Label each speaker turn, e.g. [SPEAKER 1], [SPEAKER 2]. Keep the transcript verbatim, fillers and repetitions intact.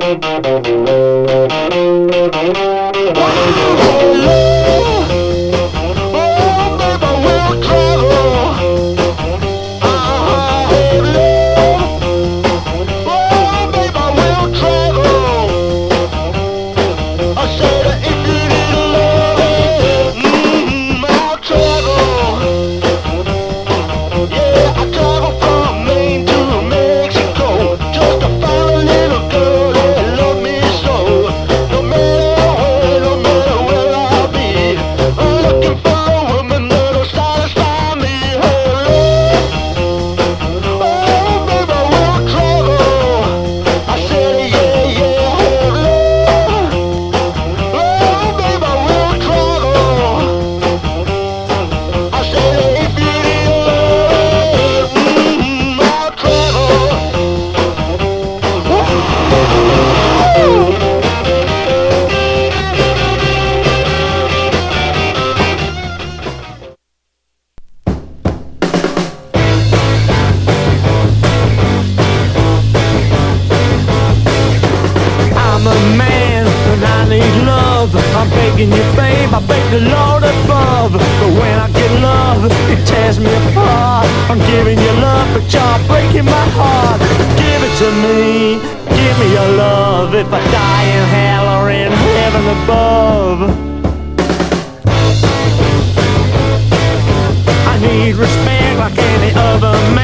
[SPEAKER 1] I'm begging you, babe, I beg the Lord above. But when I get love, it tears me apart. I'm giving you love, but you're breaking my heart. Give it to me, give me your love. If I die in hell or in heaven above, I need respect like any other man.